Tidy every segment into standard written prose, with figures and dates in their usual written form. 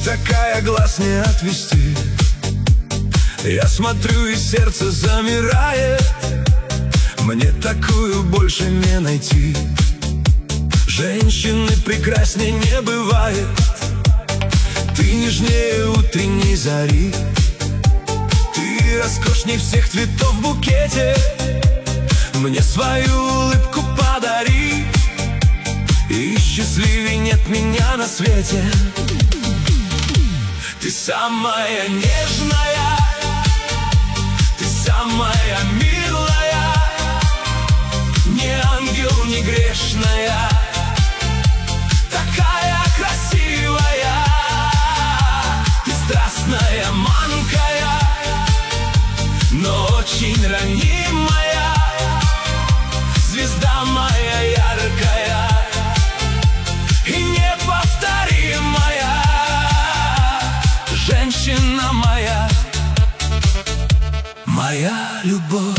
такая, глаз не отвести. Я смотрю, и сердце замирает. Мне такую больше не найти. Женщины прекрасней не бывает. Ты нежнее утренней зари. Ты роскошней всех цветов в букете. Мне свою улыбку подари, и счастливей нет меня на свете. Ты самая нежная, ты самая милая, не ангел, не грешная, такая красивая. Ты страстная, манкая, но очень ранимая, звезда моя яркая и неповторимая, женщина моя, моя любовь.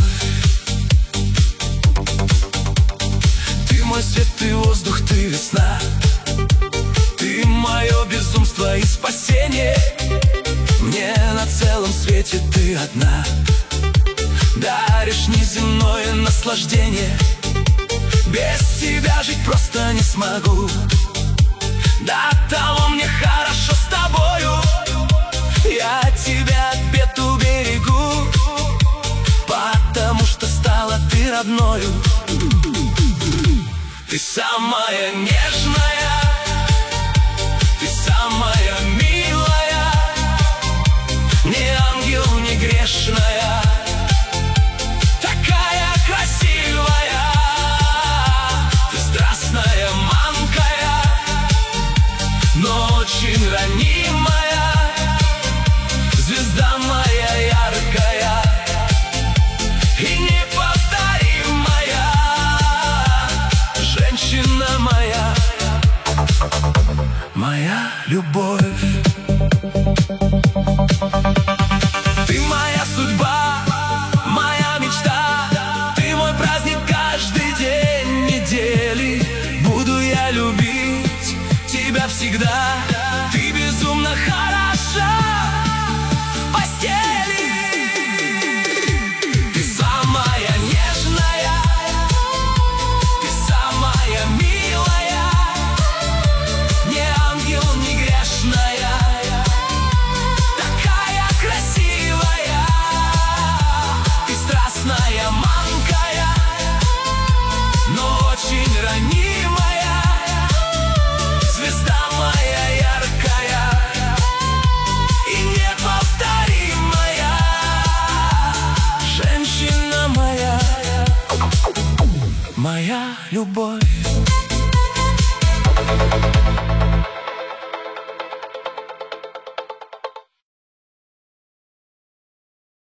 Ты мой свет, ты воздух, ты весна, ты мое безумство и спасение. Мне на целом свете ты одна, даришь неземное наслаждение. Без тебя жить просто не смогу. До того мне хорошо с тобою. Я тебя от бед уберегу, потому что стала ты родною. Ты самая нежная, ты самая милая, не ангел, не грешная, такая красивая. Ты страстная, манкая, но очень ранимая, звезда моя яркая и неповторимая, женщина моя, моя любовь. Ты моя судьба, моя мечта, ты мой праздник каждый день недели. Буду я любить тебя всегда, ты безумно хороша в постели. Ты самая нежная, ты самая милая, не ангел, не грешная, такая красивая. Ты страстная, манкая, но очень ранимая, звезда моя яркая и неповторимая, женщина моя, моя любовь.